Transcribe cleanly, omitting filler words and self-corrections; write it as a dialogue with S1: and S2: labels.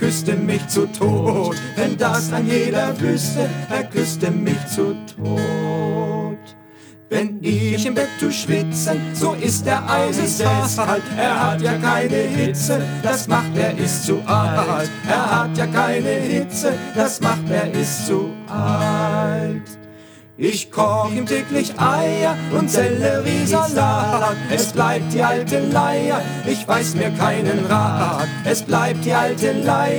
S1: küsste mich zu Tod. Wenn das dann jeder wüsste, er küsste mich zu Tod. Wenn ich im Bett tu schwitzen, so ist er eiseskalt. Er hat ja keine Hitze, das macht er ist zu alt. Er hat ja keine Hitze, das macht er ist zu alt. Ich koch ihm täglich Eier und Selleriesalat. Es bleibt die alte Leier, ich weiß mir keinen Rat. Es bleibt die alte Leier.